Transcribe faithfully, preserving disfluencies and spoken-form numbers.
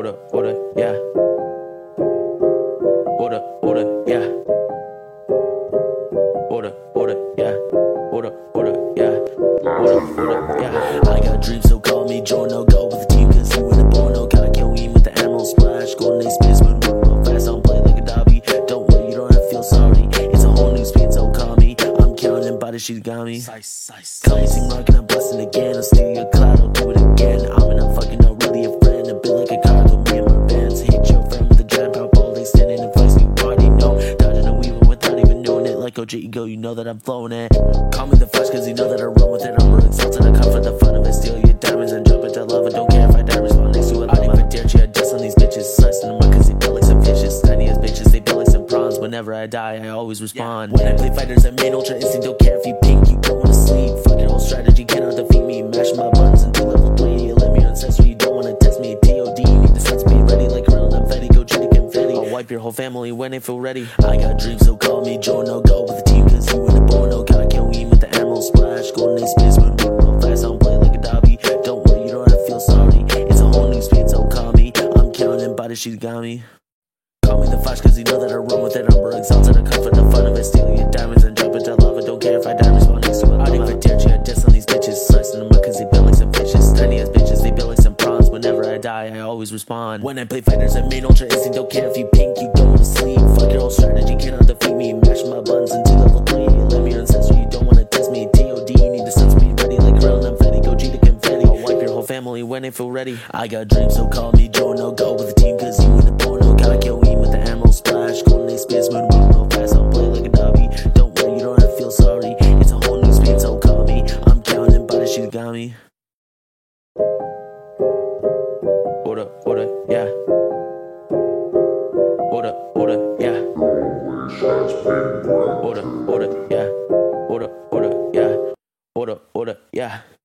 Order, order, yeah. Order, order, yeah. Order, order, yeah. Order, order, yeah. Order, order, yeah. I got dreams, so call me Jorno. Go with the team, cause you in the porno. Gotta kill me with the emerald splash. Golden Ace space, when we real fast. I don't play like a dobby. Don't worry, you don't have to feel sorry. It's a whole new speed, so call me. I'm counting by the she got me. Call me, sing rock, and I'm busting again. I'll steal your cloud, I'll do it again. I'm in, I'm fucking not really a friend. A bit like a cargo, me and my bands. Hit your friend with a giant pop all day, standing in place, you already know. Dodging and weaving without even knowing it. Like O J Ego, you know that I'm flowing it. Call me the Flash, cause you know that I run with it. I'm real exalted, I come for the fun of it. Steal your diamonds and jump into love. I don't care if I die, respond next to it. I don't even dare you, I dust on these bitches. Slicing them up cause they feel like some fishes. Tiny as bitches, they feel like some prawns. Whenever I die, I always respond. When I play fighters, I main ultra instinct. Don't care if you pink, you don't wanna sleep. Fuck your whole strategy, cannot defeat me. Mash my buttons into level three. You let me ancestry, you don't wanna test me. T O D, you need the sense be ready like around I'm Fetty. Go check confetti. I'll wipe your whole family when they feel ready. I got dreams, so call me Jorno. Go with the team, cause you in the porno. Gotta kill me with the emerald splash. Golden Ace space, when we real fast. I don't play like a dobby. Don't worry, you don't have to feel sorry. It's a whole new speed, so call me. I'm counting by the she got me. Call me the Flash, cause you know that I run with it. I'm real exalted, I come for the fun of it. Steal your diamonds and jump into love. I don't care if I die, respond next to it. I don't even dare you, I diss on these bitches. Slicing them up cause they feel like some fishes. Tiny as bitches, they feel like some prawns. Whenever I die, I always respond. When I play fighters, I main ultra instinct. Don't care if you pink, you don't wanna sleep. Fuck your whole strategy, cannot defeat me. Mash my buttons into level three. Let me your ancestry, you don't wanna test me. T O D, you need the sun speed ready like around I'm Fetty. Go G to confetti. I'll wipe your whole family when they feel ready. I got dreams, so call me Jorno. Go with the team, cause you in the porno. Gotta kill me with the emerald splash. Golden Ace space, when we real fast. I don't play like a dobby. Don't worry, you don't have to feel sorry. It's a whole new speed, so call me. I'm counting by the she got me. Order, order, yeah. Order, order, yeah. Order, order, yeah. Order, order, yeah. Order, order, yeah.